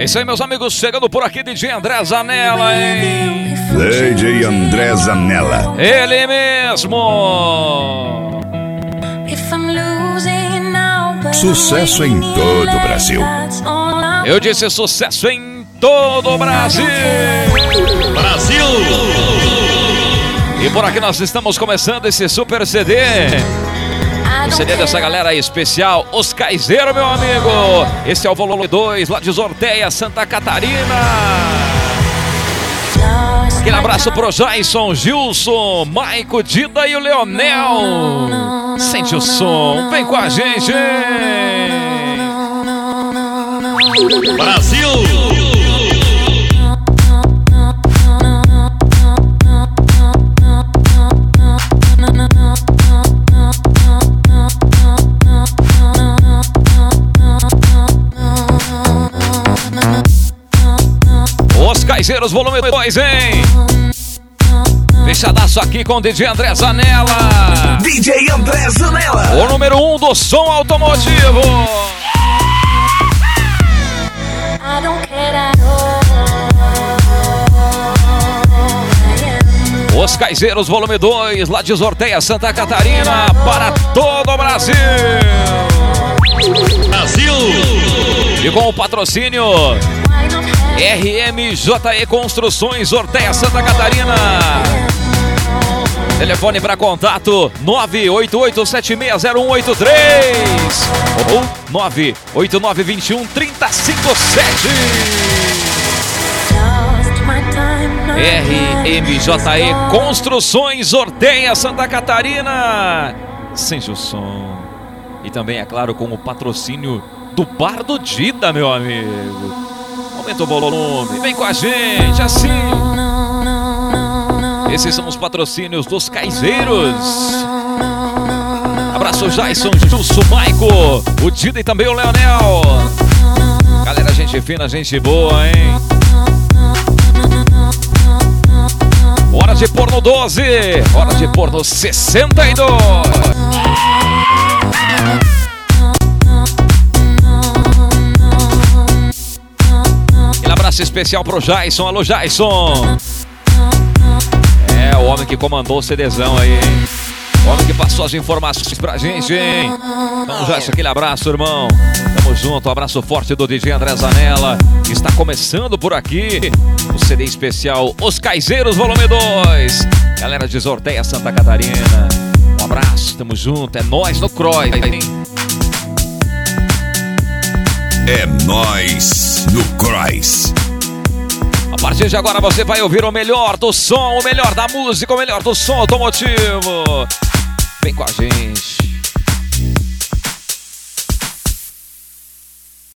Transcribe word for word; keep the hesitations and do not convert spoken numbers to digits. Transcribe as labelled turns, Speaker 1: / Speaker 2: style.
Speaker 1: isso aí, meus amigos, chegando por aqui, D J André Zanella, hein?
Speaker 2: D J André Zanella.
Speaker 1: Ele mesmo.
Speaker 2: Sucesso em todo o Brasil.
Speaker 1: Eu disse sucesso em todo o Brasil.
Speaker 3: Brasil!
Speaker 1: E por aqui nós estamos começando esse super C D. O C D dessa galera especial, Os Caizeiros, meu amigo. Esse é o volume dois, lá de Sorteia, Santa Catarina. Aquele abraço pro Jason, Gilson, Maico, Dida e o Leonel. Sente o som, vem com a gente.
Speaker 3: Brasil!
Speaker 1: Os Caizeiros, volume dois, hein? Fechadaço aqui com o D J André Zanella.
Speaker 2: D J André Zanella.
Speaker 1: O número um do som automotivo. Os Caizeiros, volume dois, lá de Sorteia, Santa Catarina, para todo o Brasil.
Speaker 3: Brasil!
Speaker 1: E com o patrocínio R M J E Construções, Sorteia, Santa Catarina. Telefone para contato nove oito oito sete seis zero um oito três ou nove oito nove dois um três zero cinco sete. R M J E Construções, Sorteia, Santa Catarina. Sente o som. E também, é claro, com o patrocínio do Bar do Dida, meu amigo. Aumenta o volume, vem com a gente, assim. Esses são os patrocínios dos Caizeiros. Abraço Jason, Gilson, Maico, o Dida e também o Leonel. Galera, gente fina, gente boa, hein? Hora de pôr no doze, hora de pôr no sessenta e dois. Aquele abraço especial pro Jason. Alô, Jason. É, o homem que comandou o CDzão aí, hein? O homem que passou as informações pra gente, hein? Então, Jason, aquele abraço, irmão. Tamo junto, um abraço forte do D J André Zanella. Está começando por aqui o C D especial Os Caizeiros, volume dois. Galera de Sorteia, Santa Catarina. Um abraço, tamo junto, é nóis no Cross, hein?
Speaker 2: É nóis no Cross.
Speaker 1: A partir de agora você vai ouvir o melhor do som, o melhor da música, o melhor do som automotivo. Vem com a gente.